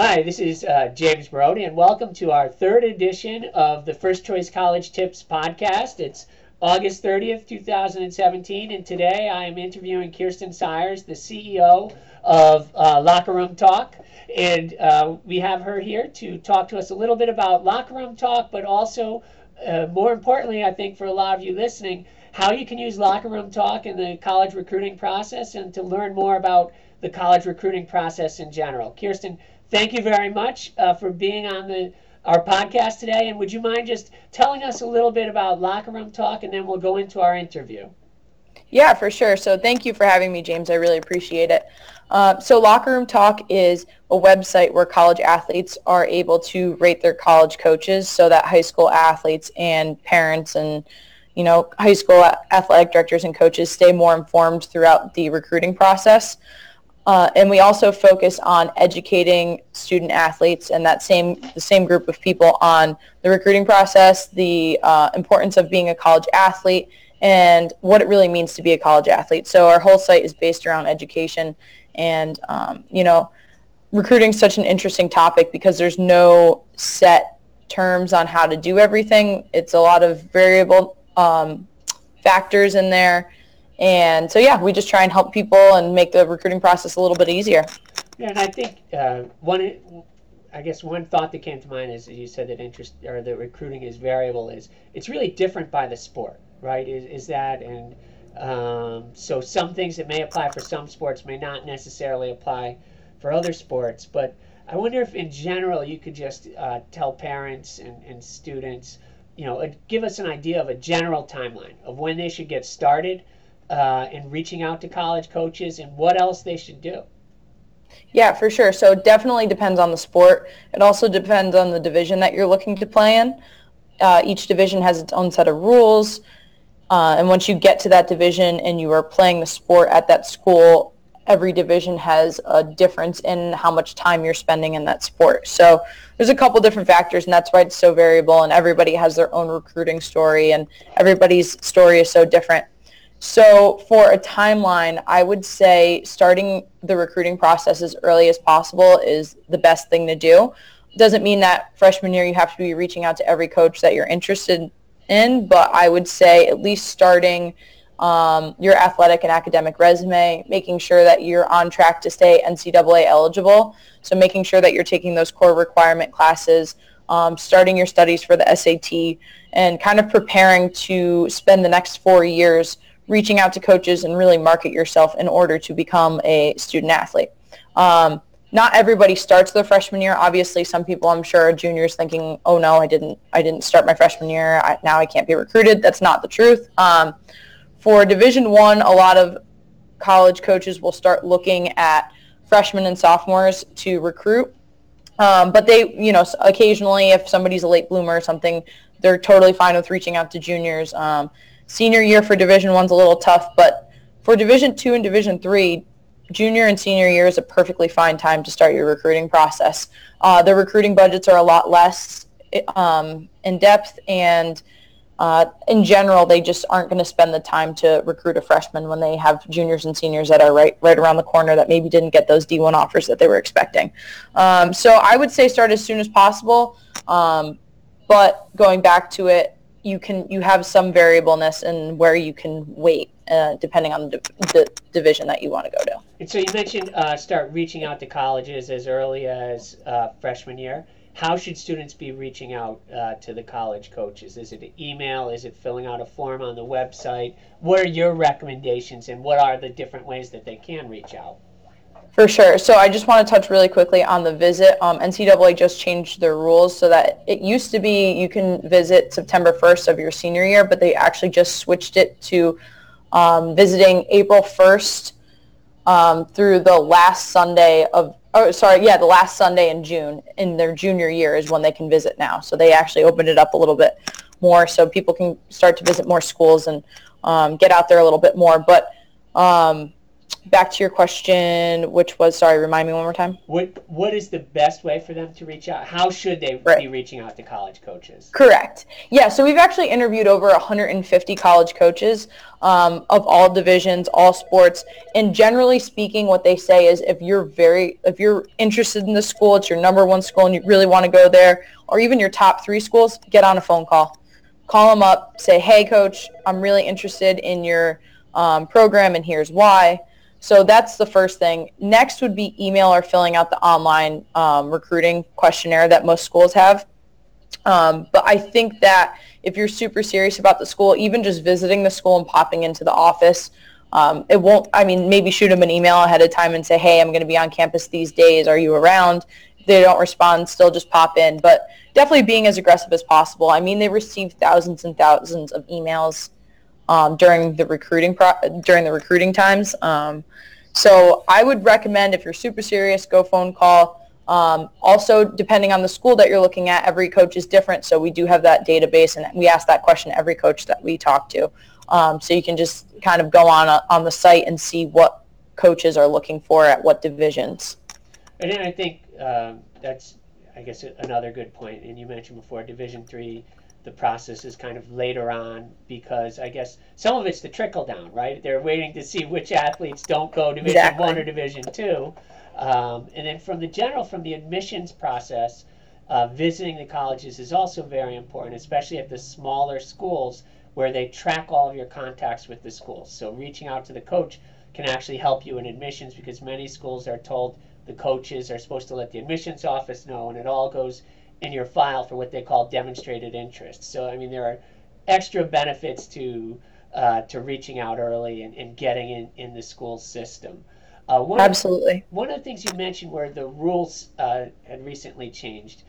Hi, this is James Brody, and welcome to our third edition of the First Choice College Tips podcast. It's August 30th, 2017, and today I am interviewing Kirsten Sires, the CEO of Locker Room Talk. And we have her here to talk to us a little bit about locker room talk, but also, more importantly, I think for a lot of you listening, how you can use locker room talk in the college recruiting process and to learn more about the college recruiting process in general. Kirsten, thank you very much for being on our podcast today. And would you mind just telling us a little bit about Locker Room Talk, and then we'll go into our interview? Yeah, for sure. So thank you for having me, James. I really appreciate it. So Locker Room Talk is a website where college athletes are able to rate their college coaches so that high school athletes and parents and high school athletic directors and coaches stay more informed throughout the recruiting process. And we also focus on educating student athletes and the same group of people on the recruiting process, the importance of being a college athlete, and what it really means to be a college athlete. So our whole site is based around education, and recruiting is such an interesting topic because there's no set terms on how to do everything. It's a lot of variable factors in there. And so, yeah, we just try and help people and make the recruiting process a little bit easier. Yeah, and I think one thought that came to mind is you said that recruiting is variable. Is it's really different by the sport, right? Is that and so some things that may apply for some sports may not necessarily apply for other sports. But I wonder if, in general, you could just tell parents and students, give us an idea of a general timeline of when they should get started. In reaching out to college coaches and what else they should do. Yeah, for sure. So it definitely depends on the sport. It also depends on the division that you're looking to play in. Each division has its own set of rules. And once you get to that division and you are playing the sport at that school, every division has a difference in how much time you're spending in that sport. So there's a couple different factors, and that's why it's so variable, and everybody has their own recruiting story, and everybody's story is so different. So for a timeline, I would say starting the recruiting process as early as possible is the best thing to do. Doesn't mean that freshman year you have to be reaching out to every coach that you're interested in, but I would say at least starting your athletic and academic resume, making sure that you're on track to stay NCAA eligible. So making sure that you're taking those core requirement classes, starting your studies for the SAT, and kind of preparing to spend the next 4 years reaching out to coaches and really market yourself in order to become a student athlete. Not everybody starts their freshman year. Obviously, some people, I'm sure, are juniors thinking, oh no, I didn't start my freshman year. Now I can't be recruited. That's not the truth. For Division I, a lot of college coaches will start looking at freshmen and sophomores to recruit. But they, occasionally if somebody's a late bloomer or something, they're totally fine with reaching out to juniors. Senior year for Division I's a little tough, but for Division II and Division III, junior and senior year is a perfectly fine time to start your recruiting process. The recruiting budgets are a lot less in depth, and in general, they just aren't going to spend the time to recruit a freshman when they have juniors and seniors that are right around the corner that maybe didn't get those D1 offers that they were expecting. So I would say start as soon as possible, but going back to it, you have some variableness in where you can wait depending on the division that you want to go to. And so you mentioned start reaching out to colleges as early as freshman year. How should students be reaching out to the college coaches? Is it an email? Is it filling out a form on the website? What are your recommendations, and what are the different ways that they can reach out? For sure. So I just want to touch really quickly on the visit. NCAA just changed their rules so that it used to be you can visit September 1st of your senior year, but they actually just switched it to visiting April 1st through the last Sunday the last Sunday in June in their junior year is when they can visit now. So they actually opened it up a little bit more so people can start to visit more schools and get out there a little bit more. But back to your question, which was, sorry, remind me one more time. What is the best way for them to reach out? How should they be reaching out to college coaches? Correct. Yeah, so we've actually interviewed over 150 college coaches of all divisions, all sports, and generally speaking, what they say is if you're interested in the school, it's your number one school, and you really want to go there, or even your top 3 schools, get on a phone call. Call them up, say, hey, coach, I'm really interested in your program, and here's why. So that's the first thing. Next would be email or filling out the online recruiting questionnaire that most schools have. But I think that if you're super serious about the school, even just visiting the school and popping into the office, maybe shoot them an email ahead of time and say, hey, I'm going to be on campus these days. Are you around? If they don't respond, still just pop in. But definitely being as aggressive as possible. I mean, they receive thousands and thousands of emails during the recruiting times. So I would recommend, if you're super serious, go phone call. Also, depending on the school that you're looking at, every coach is different. So we do have that database, and we ask that question to every coach that we talk to. So you can just kind of go on the site and see what coaches are looking for at what divisions. And then I think that's, I guess, another good point. And you mentioned before, Division III, the process is kind of later on, because I guess some of it's the trickle down, right? They're waiting to see which athletes don't go Division I or Division II. And then from the admissions process, visiting the colleges is also very important, especially at the smaller schools where they track all of your contacts with the schools. So reaching out to the coach can actually help you in admissions, because many schools are told the coaches are supposed to let the admissions office know, and it all goes in your file for what they call demonstrated interest. So, I mean, there are extra benefits to reaching out early and getting in the school system. Absolutely. One of the things you mentioned were the rules had recently changed.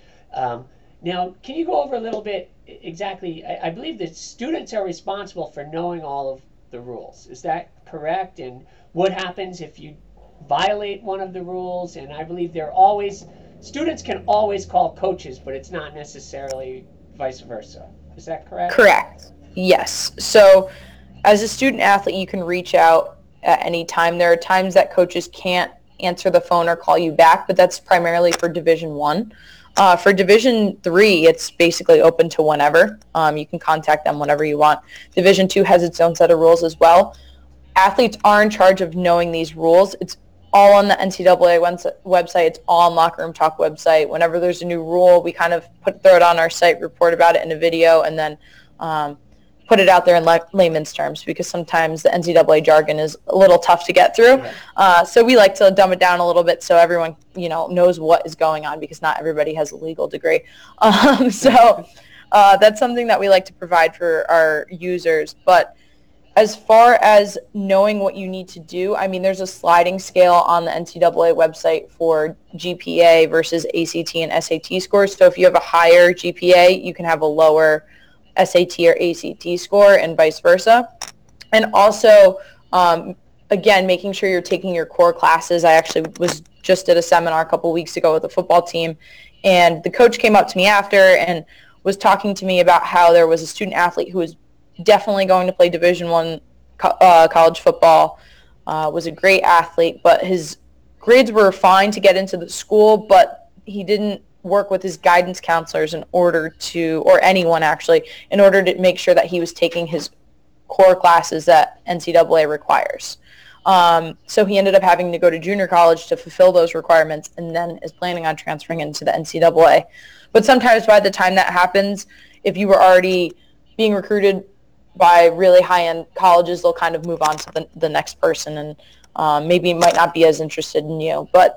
Now, can you go over a little bit exactly? I believe that students are responsible for knowing all of the rules. Is that correct? And what happens if you violate one of the rules? And I believe students can always call coaches, but it's not necessarily vice versa. Is that correct? Correct. Yes. So as a student athlete, you can reach out at any time. There are times that coaches can't answer the phone or call you back, but that's primarily for Division I. For Division III, it's basically open to whenever. You can contact them whenever you want. Division II has its own set of rules as well. Athletes are in charge of knowing these rules. It's all on the NCAA website. It's all on Locker Room Talk website. Whenever there's a new rule, we kind of throw it on our site, report about it in a video, and then put it out there in layman's terms, because sometimes the NCAA jargon is a little tough to get through. So we like to dumb it down a little bit so everyone knows what is going on, because not everybody has a legal degree. So that's something that we like to provide for our users. But as far as knowing what you need to do, I mean, there's a sliding scale on the NCAA website for GPA versus ACT and SAT scores. So if you have a higher GPA, you can have a lower SAT or ACT score, and vice versa. And also, again, making sure you're taking your core classes. I actually was just at a seminar a couple weeks ago with the football team, and the coach came up to me after and was talking to me about how there was a student athlete who was definitely going to play Division I college football, was a great athlete, but his grades were fine to get into the school, but he didn't work with his guidance counselors or anyone actually, in order to make sure that he was taking his core classes that NCAA requires. So he ended up having to go to junior college to fulfill those requirements, and then is planning on transferring into the NCAA. But sometimes by the time that happens, if you were already being recruited by really high-end colleges, they'll kind of move on to the next person, and maybe might not be as interested in you. But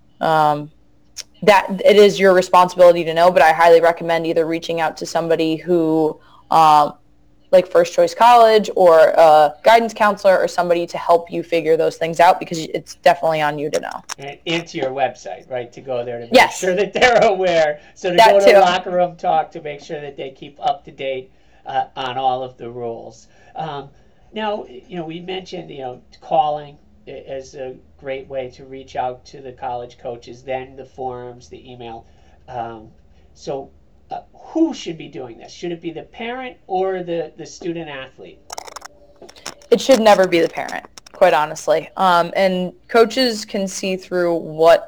that it is your responsibility to know, but I highly recommend either reaching out to somebody who, like First Choice College, or a guidance counselor, or somebody to help you figure those things out, because it's definitely on you to know. And to your website, right, to go there to make sure that they're aware. So to go to Locker Room Talk to make sure that they keep up to date on all of the rules. Now, we mentioned, calling as a great way to reach out to the college coaches, then the forums, the email. So who should be doing this? Should it be the parent or the student athlete? It should never be the parent. quite honestly. And coaches can see through what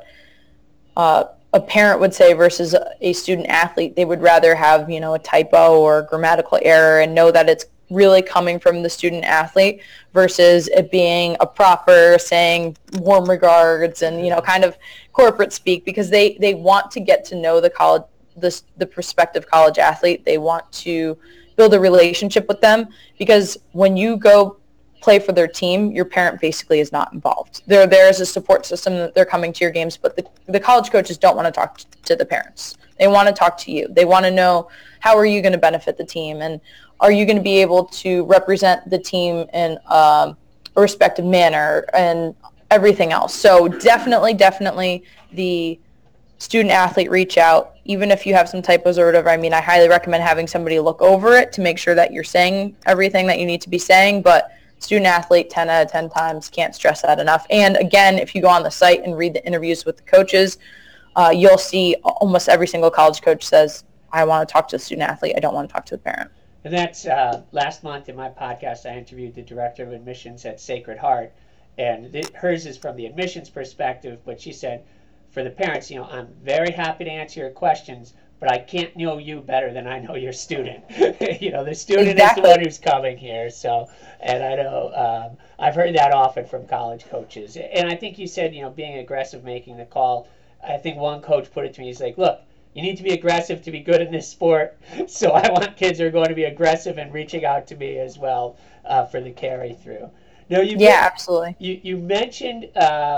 a parent would say versus a student athlete. They would rather have, a typo or a grammatical error and know that it's really coming from the student athlete versus it being a proper saying warm regards and, kind of corporate speak, because they want to get to know the prospective college athlete. They want to build a relationship with them, because when you go play for their team, your parent basically is not involved. They're there as a support system, that they're coming to your games, but the college coaches don't want to talk to the parents. They want to talk to you. They want to know, how are you going to benefit the team, and are you going to be able to represent the team in a respective manner and everything else. So definitely the student athlete reach out, even if you have some typos or whatever. I mean, I highly recommend having somebody look over it to make sure that you're saying everything that you need to be saying, but student athlete 10 out of 10 times, can't stress that enough. And again, if you go on the site and read the interviews with the coaches, you'll see almost every single college coach says, I want to talk to the student athlete. I don't want to talk to the parent. And that's last month in my podcast, I interviewed the director of admissions at Sacred Heart, and hers is from the admissions perspective, but she said, for the parents, I'm very happy to answer your questions, but I can't know you better than I know your student. The student exactly. Is the one who's coming here. So, and I know I've heard that often from college coaches. And I think you said, being aggressive, making the call. I think one coach put it to me. He's like, look, you need to be aggressive to be good in this sport. So I want kids who are going to be aggressive and reaching out to me as well for the carry through. Now, absolutely. You mentioned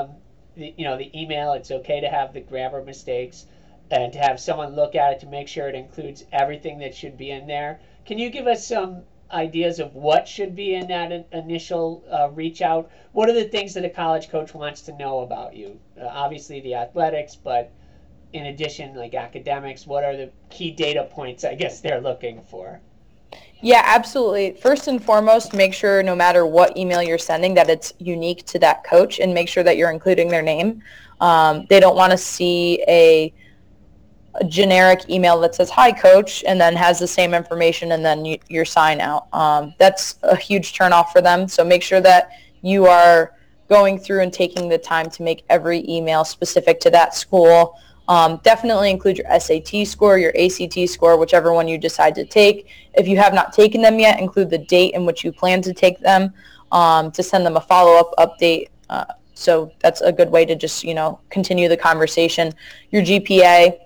the email. It's okay to have the grammar mistakes, and to have someone look at it to make sure it includes everything that should be in there. Can you give us some ideas of what should be in that initial reach out? What are the things that a college coach wants to know about you? Obviously the athletics, but in addition, like academics, what are the key data points, I guess, they're looking for? Yeah, absolutely. First and foremost, make sure no matter what email you're sending that it's unique to that coach, and make sure that you're including their name. They don't want to see a generic email that says, hi, coach, and then has the same information and then your sign out. That's a huge turnoff for them. So make sure that you are going through and taking the time to make every email specific to that school. Definitely include your SAT score, your ACT score, whichever one you decide to take. If you have not taken them yet, include the date in which you plan to take them, to send them a follow-up update. So that's a good way to just, continue the conversation. Your GPA.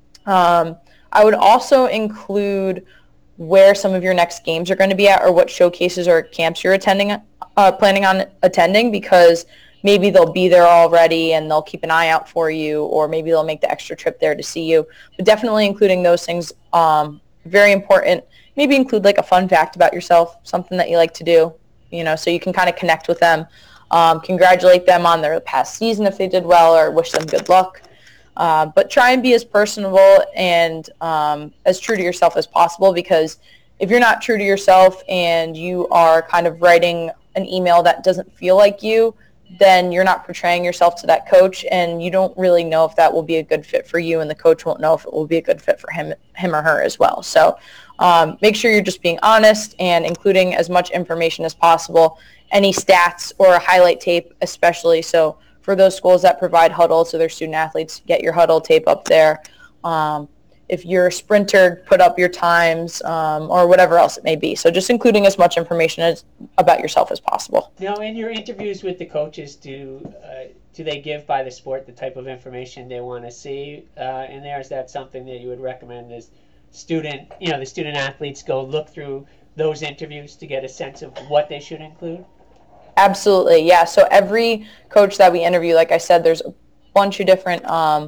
I would also include where some of your next games are going to be at, or what showcases or camps you're planning on attending, because maybe they'll be there already and they'll keep an eye out for you, or maybe they'll make the extra trip there to see you. But definitely including those things, very important. Maybe include like a fun fact about yourself, something that you like to do, so you can kind of connect with them, congratulate them on their past season if they did well, or wish them good luck. But try and be as personable and as true to yourself as possible, because if you're not true to yourself and you are kind of writing an email that doesn't feel like you, then you're not portraying yourself to that coach, and you don't really know if that will be a good fit for you, and the coach won't know if it will be a good fit for him or her as well. So make sure you're just being honest and including as much information as possible, any stats or a highlight tape especially. So for those schools that provide huddles to their student athletes, get your huddle tape up there. If you're a sprinter, put up your times, or whatever else it may be. So just including as much information about yourself as possible. Now, in your interviews with the coaches, do they give by the sport the type of information they want to see in there? Is that something that you would recommend as the student athletes go look through those interviews to get a sense of what they should include? Absolutely, yeah. So every coach that we interview, like I said, there's a bunch of different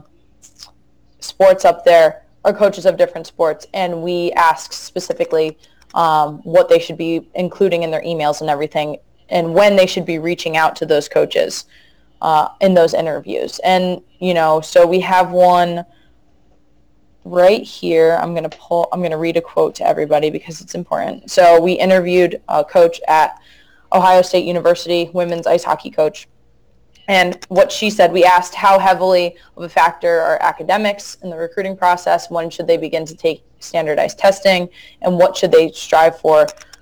sports up there, or coaches of different sports, and we ask specifically what they should be including in their emails and everything, and when they should be reaching out to those coaches in those interviews. And, so we have one right here. I'm going to read a quote to everybody because it's important. So we interviewed a coach at Ohio State University, women's ice hockey coach. And what she said, we asked how heavily of a factor are academics in the recruiting process, when should they begin to take standardized testing, and what should they strive for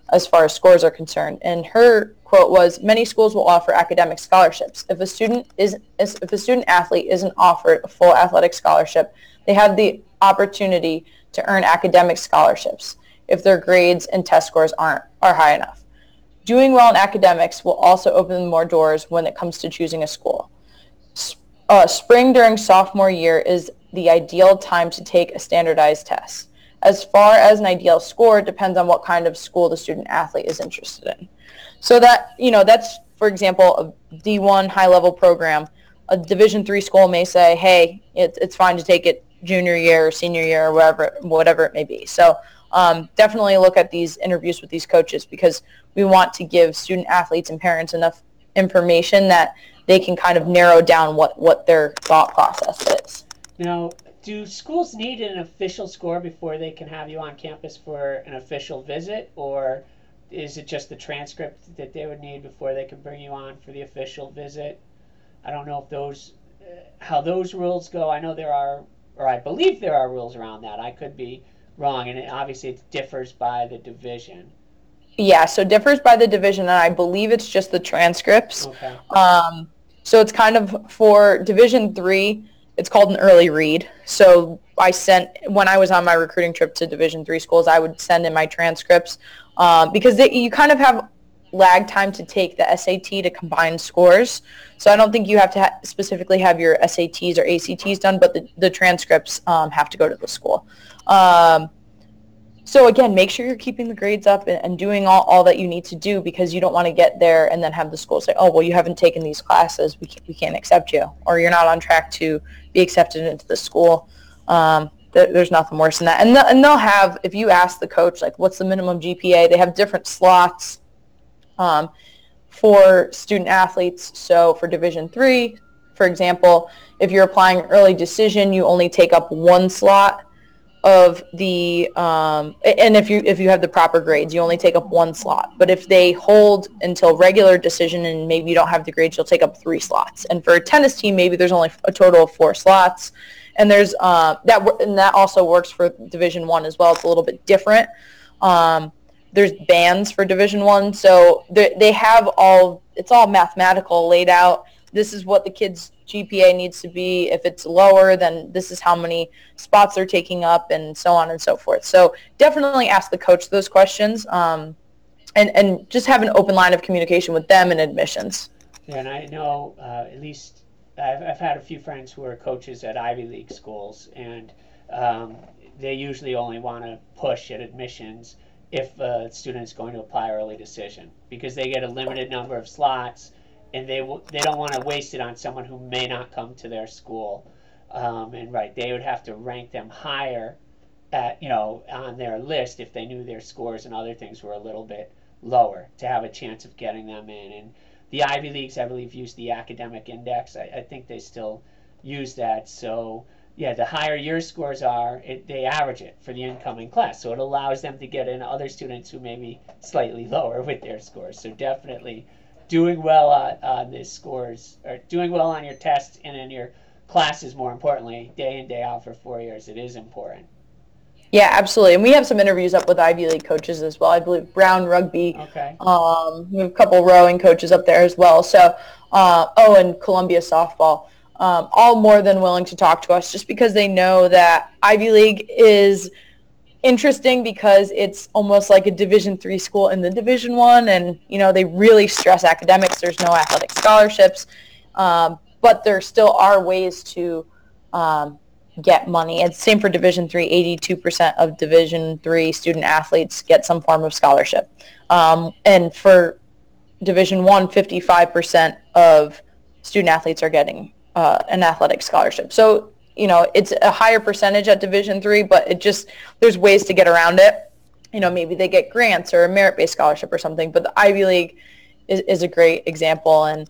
as far as scores are concerned. And her quote was, "Many schools will offer academic scholarships. If a student athlete isn't offered a full athletic scholarship, they have the opportunity to earn academic scholarships if their grades and test scores are high enough. Doing well in academics will also open more doors when it comes to choosing a school. Spring during sophomore year is the ideal time to take a standardized test. As far as an ideal score, it depends on what kind of school the student athlete is interested in." So that, that's, for example, a D1 high-level program. A Division III school may say, hey, it's fine to take it junior year or senior year or whatever it may be. So definitely look at these interviews with these coaches, because we want to give student athletes and parents enough information that they can kind of narrow down what their thought process is. Now, do schools need an official score before they can have you on campus for an official visit, or is it just the transcript that they would need before they can bring you on for the official visit? I don't know if how those rules go. I know there are, or I believe there are rules around that. I could be wrong, and obviously it differs by the division. Yeah, so it differs by the division, and I believe it's just the transcripts. Okay. So it's kind of for Division III, it's called an early read. So when I was on my recruiting trip to Division III schools, I would send in my transcripts because you kind of have lag time to take the SAT to combine scores. So I don't think you have to specifically have your SATs or ACTs done, but the transcripts have to go to the school. So again, make sure you're keeping the grades up and doing all that you need to do, because you don't want to get there and then have the school say, oh, well, you haven't taken these classes, we can't accept you, or you're not on track to be accepted into the school. There's nothing worse than that. And they'll have, if you ask the coach, like, what's the minimum GPA, they have different slots for student athletes. So for Division III, for example, if you're applying early decision, you only take up one slot of the and if you have the proper grades, you only take up one slot. But if they hold until regular decision and maybe you don't have the grades, you'll take up 3 slots. And for a tennis team, maybe there's only a total of 4 slots. And there's that also works for Division I as well. It's a little bit different. There's bands for Division I, so they have it's all mathematical laid out. This is what the kid's GPA needs to be. If it's lower, then this is how many spots they're taking up, and so on and so forth. So definitely ask the coach those questions, and just have an open line of communication with them in admissions. Yeah, and I know at least I've had a few friends who are coaches at Ivy League schools, and they usually only want to push at admissions if a student is going to apply early decision, because they get a limited number of slots, and they don't want to waste it on someone who may not come to their school. And they would have to rank them higher on their list if they knew their scores and other things were a little bit lower to have a chance of getting them in. And the Ivy Leagues, I believe, use the academic index. I think they still use that. So yeah, the higher your scores are, they average it for the incoming class. So it allows them to get in other students who may be slightly lower with their scores. So definitely doing well on the scores, or doing well on your tests and in your classes, more importantly, day in, day out for 4 years, it is important. Yeah, absolutely. And we have some interviews up with Ivy League coaches as well. I believe Brown Rugby. Okay. We have a couple rowing coaches up there as well. So, and Columbia Softball. All more than willing to talk to us, just because they know that Ivy League is interesting because it's almost like a Division III school in the Division I, and they really stress academics. There's no athletic scholarships, but there still are ways to get money. And same for Division III. 82% of Division III student athletes get some form of scholarship, and for Division I, 55% of student athletes are getting an athletic scholarship. So it's a higher percentage at Division III, but there's ways to get around it. Maybe they get grants or a merit-based scholarship or something, but the Ivy League is a great example. And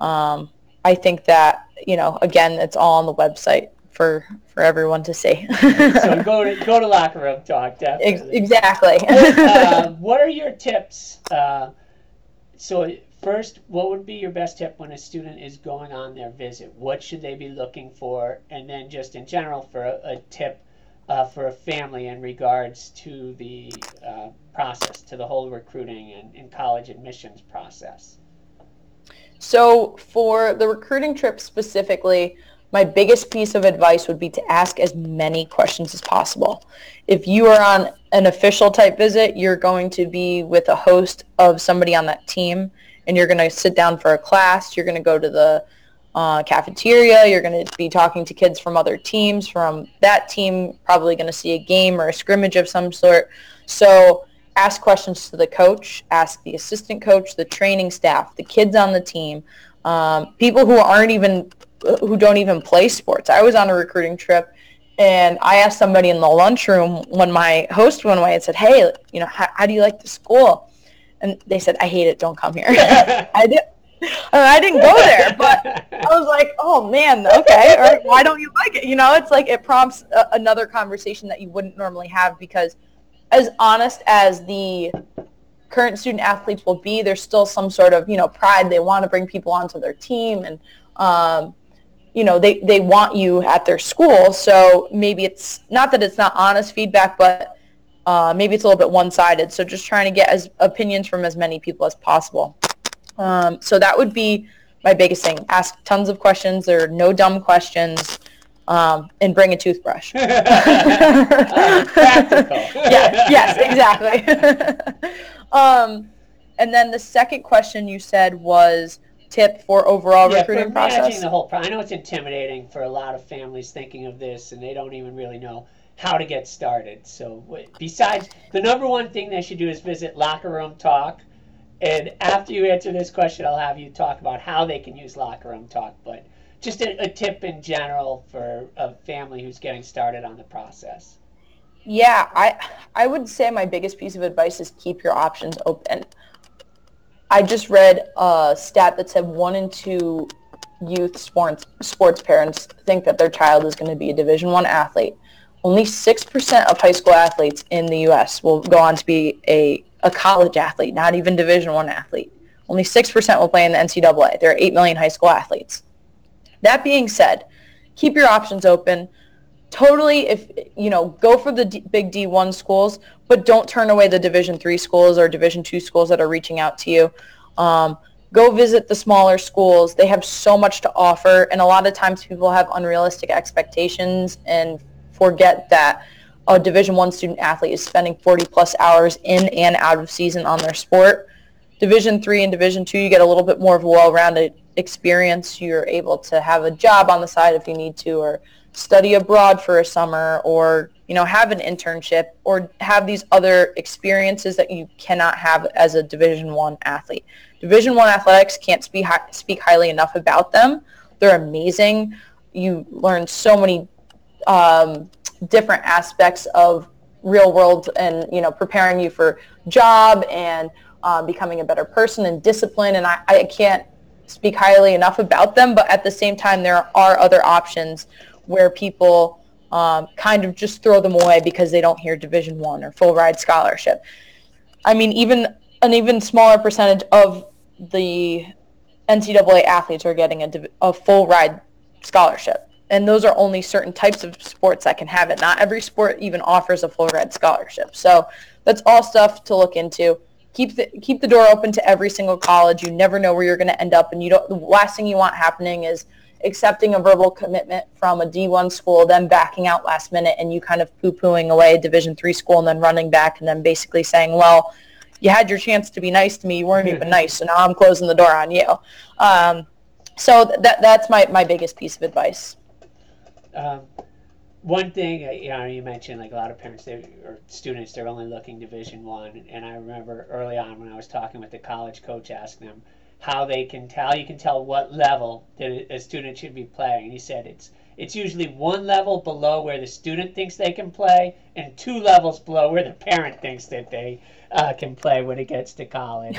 I think that, again, it's all on the website for everyone to see. So go to Locker Room Talk, definitely. Exactly. What are your tips? So first, what would be your best tip when a student is going on their visit? What should they be looking for? And then just in general, for a tip for a family in regards to the process, to the whole recruiting and college admissions process? So for the recruiting trip specifically, my biggest piece of advice would be to ask as many questions as possible. If you are on an official type visit, you're going to be with a host of somebody on that team, and you're going to sit down for a class. You're going to go to the cafeteria. You're going to be talking to kids from other teams. From that team, probably going to see a game or a scrimmage of some sort. So ask questions to the coach, ask the assistant coach, the training staff, the kids on the team, people who don't even play sports. I was on a recruiting trip, and I asked somebody in the lunchroom when my host went away and said, "Hey, how do you like the school?" And they said, "I hate it. Don't come here." I didn't go there, but I was like, "Oh man, okay. Or why don't you like it?" It's like it prompts another conversation that you wouldn't normally have, because as honest as the current student athletes will be, there's still some sort of, pride. They want to bring people onto their team, and, they want you at their school. So maybe it's not that it's not honest feedback, but maybe it's a little bit one-sided. So just trying to get opinions from as many people as possible. So that would be my biggest thing. Ask tons of questions. There are no dumb questions. And bring a toothbrush. Practical. Yes, exactly. And then the second question you said was tip for overall recruiting process. Managing the whole process. I know it's intimidating for a lot of families thinking of this, and they don't even really know how to get started. So besides, the number one thing they should do is visit Locker Room Talk. And after you answer this question, I'll have you talk about how they can use Locker Room Talk. But just a tip in general for a family who's getting started on the process. Yeah, I would say my biggest piece of advice is keep your options open. I just read a stat that said 1 in 2 youth sports parents think that their child is going to be a Division I athlete. Only 6% of high school athletes in the U.S. will go on to be a college athlete, not even Division I athlete. Only 6% will play in the NCAA. There are 8 million high school athletes. That being said, keep your options open. Totally, go for the big D1 schools, but don't turn away the Division III schools or Division II schools that are reaching out to you. Go visit the smaller schools. They have so much to offer, and a lot of times people have unrealistic expectations and forget that a Division I student athlete is spending 40-plus hours in and out of season on their sport. Division III and Division II, you get a little bit more of a well-rounded experience. You're able to have a job on the side if you need to, or study abroad for a summer, or have an internship, or have these other experiences that you cannot have as a Division I athlete. Division I athletics can't speak highly enough about them. They're amazing. You learn so many different aspects of real world, and preparing you for job and becoming a better person and discipline. And I can't speak highly enough about them, but at the same time, there are other options where people kind of just throw them away because they don't hear Division I or full ride scholarship. I mean, an even smaller percentage of the NCAA athletes are getting a full ride scholarship. And those are only certain types of sports that can have it. Not every sport even offers a full ride scholarship. So that's all stuff to look into. Keep the door open to every single college. You never know where you're going to end up, and the last thing you want happening is accepting a verbal commitment from a D1 school, then backing out last minute, and you kind of poo-pooing away a Division III school, and then running back, and then basically saying, well, you had your chance to be nice to me, you weren't even nice, so now I'm closing the door on you. So that's my biggest piece of advice. One thing, you mentioned like a lot of parents or students, they're only looking Division I, and I remember early on when I was talking with the college coach, asking them how they can tell. You can tell what level that a student should be playing, and he said it's usually 1 level below where the student thinks they can play, and 2 levels below where the parent thinks that they can play when it gets to college.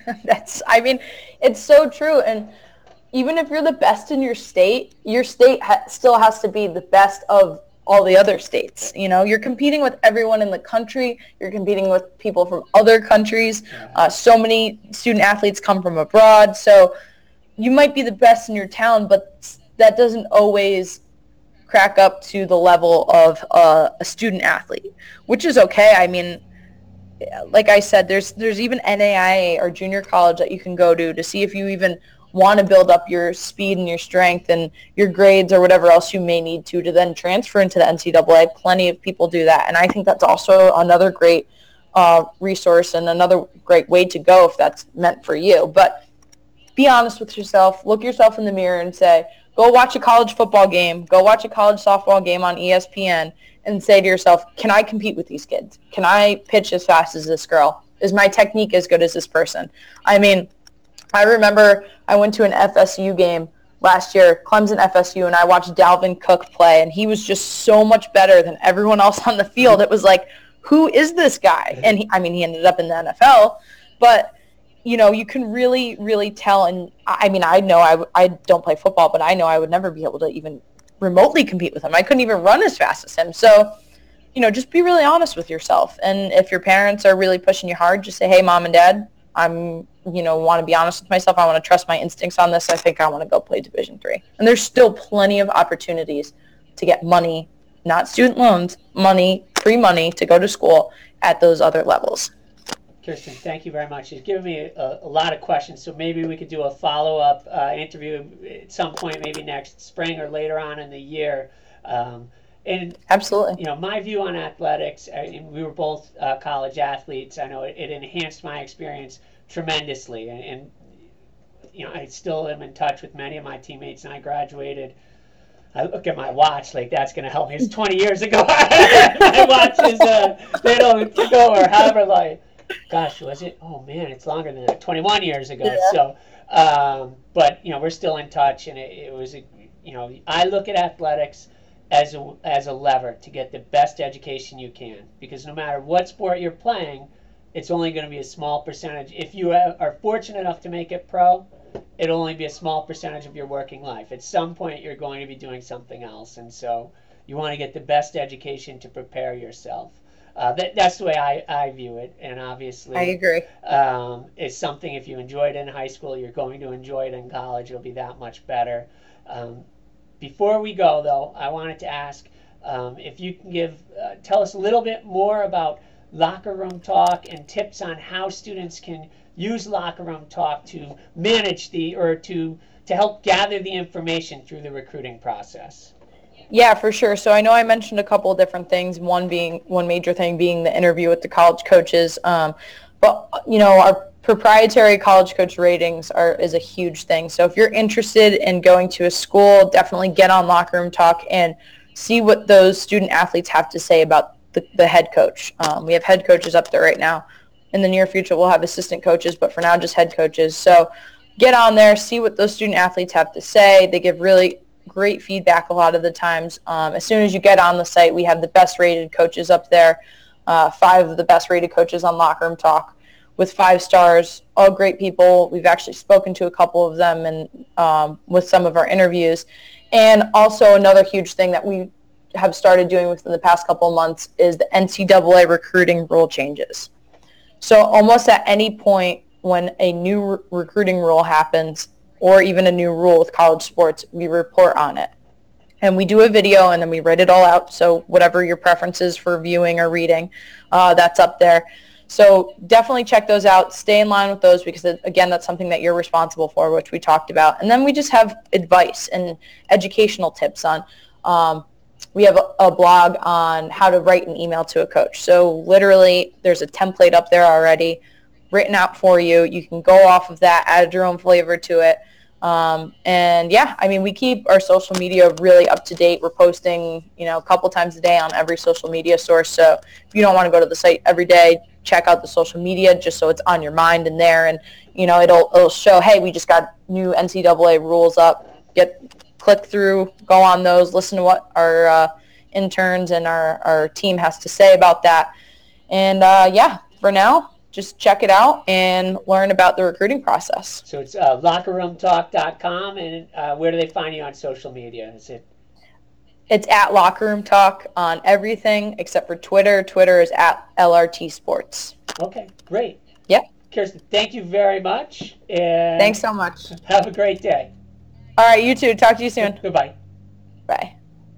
It's so true, and even if you're the best in your state still has to be the best of all the other states. You're competing with everyone in the country. You're competing with people from other countries. So many student athletes come from abroad. So you might be the best in your town, but that doesn't always crack up to the level of a student athlete, which is okay. I mean, like I said, there's even NAIA or junior college that you can go to see if you even want to build up your speed and your strength and your grades or whatever else you may need to then transfer into the NCAA. Plenty of people do that. And I think that's also another great resource and another great way to go if that's meant for you. But be honest with yourself. Look yourself in the mirror and say, go watch a college football game. Go watch a college softball game on ESPN and say to yourself, can I compete with these kids? Can I pitch as fast as this girl? Is my technique as good as this person? I mean, I remember I went to an FSU game last year, Clemson FSU, and I watched Dalvin Cook play, and he was just so much better than everyone else on the field. It was like, who is this guy? And he ended up in the NFL, but you can really, really tell. And I mean, I know I don't play football, but I know I would never be able to even remotely compete with him. I couldn't even run as fast as him. So, just be really honest with yourself. And if your parents are really pushing you hard, just say, hey, Mom and Dad, I'm, want to be honest with myself. I want to trust my instincts on this. I think I want to go play Division III. And there's still plenty of opportunities to get money, not student loans, money, free money to go to school at those other levels. Kirsten, thank you very much. You've given me a lot of questions, so maybe we could do a follow-up interview at some point, maybe next spring or later on in the year. And absolutely, my view on athletics, we were both college athletes. I know it enhanced my experience tremendously, and I still am in touch with many of my teammates, and I graduated. I look at my watch like that's going to help me. It's 20 years ago. My watch is, they don't go, or however, like, gosh, was it? Oh, man, it's longer than that. 21 years ago. Yeah. So, but, we're still in touch, and it was, I look at athletics as a lever to get the best education you can, because no matter what sport you're playing, it's only going to be a small percentage. If you are fortunate enough to make it pro, it'll only be a small percentage of your working life. At some point, you're going to be doing something else, and so you want to get the best education to prepare yourself. That's the way I view it, and obviously I agree. It's something, if you enjoyed it in high school, you're going to enjoy it in college. It'll be that much better. Before we go, though, I wanted to ask if you can tell us a little bit more about locker room talk and tips on how students can use locker room talk to manage to help gather the information through the recruiting process. Yeah, for sure. So I know I mentioned a couple of different things. One major thing being the interview with the college coaches. But our proprietary college coach ratings is a huge thing. So if you're interested in going to a school, definitely get on Locker Room Talk and see what those student athletes have to say about the head coach. We have head coaches up there right now. In the near future, we'll have assistant coaches, but for now, just head coaches. So get on there, see what those student athletes have to say. They give really great feedback a lot of the times. As soon as you get on the site, we have the best rated coaches up there, 5 of the best rated coaches on Locker Room Talk with 5 stars, all great people. We've actually spoken to a couple of them and with some of our interviews. And also another huge thing that we have started doing within the past couple of months is the NCAA recruiting rule changes. So almost at any point when a new recruiting rule happens, or even a new rule with college sports, we report on it. And we do a video, and then we write it all out. So whatever your preference is for viewing or reading, that's up there. So definitely check those out. Stay in line with those because, again, that's something that you're responsible for, which we talked about. And then we just have advice and educational tips on. We have a blog on how to write an email to a coach. So literally there's a template up there already written out for you. You can go off of that, add your own flavor to it. And yeah, I mean, we keep our social media really up to date. We're posting, a couple times a day on every social media source. So if you don't want to go to the site every day, check out the social media just so it's on your mind and there. And, it'll show, hey, we just got new NCAA rules up. Click through, go on those, listen to what our interns and our team has to say about that. And for now, just check it out and learn about the recruiting process. So it's lockerroomtalk.com, and where do they find you on social media? It's at Locker Room Talk on everything except for Twitter. Twitter is at LRT Sports. Okay, great. Yep. Kirsten, thank you very much. And thanks so much. Have a great day. All right, you too. Talk to you soon. Goodbye. Bye.